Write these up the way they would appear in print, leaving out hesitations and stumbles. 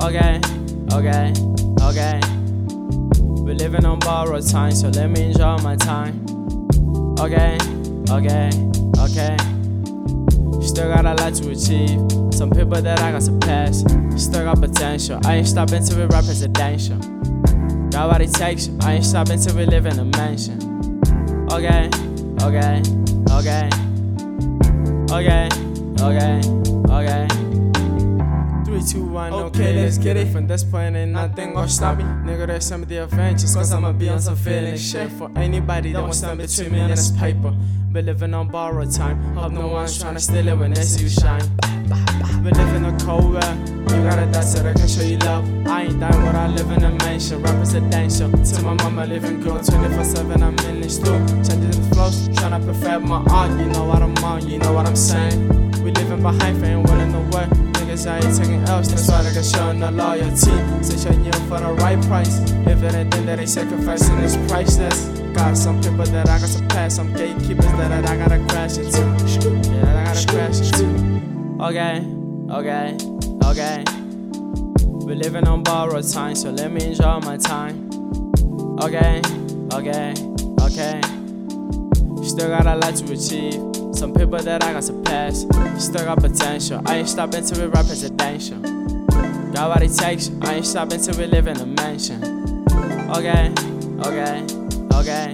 Okay, okay, okay. We're living on borrowed time, so let me enjoy my time. Okay, okay, okay. Still got a lot to achieve. Some people that I got surpass. Still got potential. I ain't stopping till we rap presidential. Got what it takes. I ain't stopping till we live in a mansion. Okay, okay, okay, okay, okay, okay. 3, 2, 1, okay, let's get it. From this point ain't nothing gonna stop me. Nigga, there's some of the adventures, cause I'ma be on some feeling shit. For anybody that wants to stand between me and this paper. Been living on borrowed time. Hope no one's tryna steal it when they see you shine. Been living a cold world. You gotta die so they can show you love. I ain't dying when I live in a mansion. Representation. To my mama living good 24/7. I'm in this store. Changing the flows. Tryna perfect my art. You know what I'm on. You know what I'm saying. We living behind, ain't willing to work. Niggas I ain't taking else. That's why they can show no loyalty. Searching you for the right price. If anything that they sacrificing is priceless. Got some people that I got to pass. Some gatekeepers that I gotta crash into. Yeah, that I gotta crash into. Okay, okay, okay. We're living on borrowed time, so let me enjoy my time. Okay, okay, okay. Still got a lot to achieve. Some people that I got to pass. Still got potential. I ain't stopping till we rap presidential. Got what it takes. I ain't stopping till we live in a mansion. Okay, okay, okay,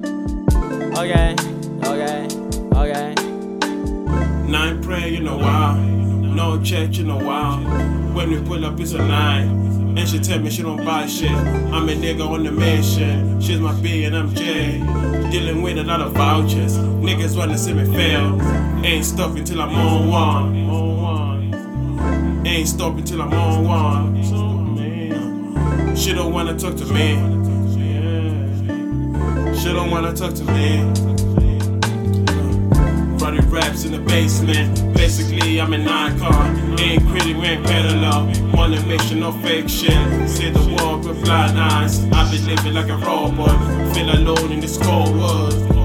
okay, okay, okay. And I ain't praying in a while, no church in a while. When we pull up, it's a 9. And she tell me she don't buy shit. I'm a nigga on the mission. She's my B and I'm J. Dealing with a lot of vouchers. Niggas wanna see me fail. Ain't stopping till I'm on one. Ain't stopping till I'm on one. She don't wanna talk to me. She don't wanna talk to me. Running raps in the basement. Basically, I'm an icon. Ain't pretty, we ain't better love. Wanna make sure no fake shit. See the world with blind eyes. I've been living like a robot. Feel alone in this cold world.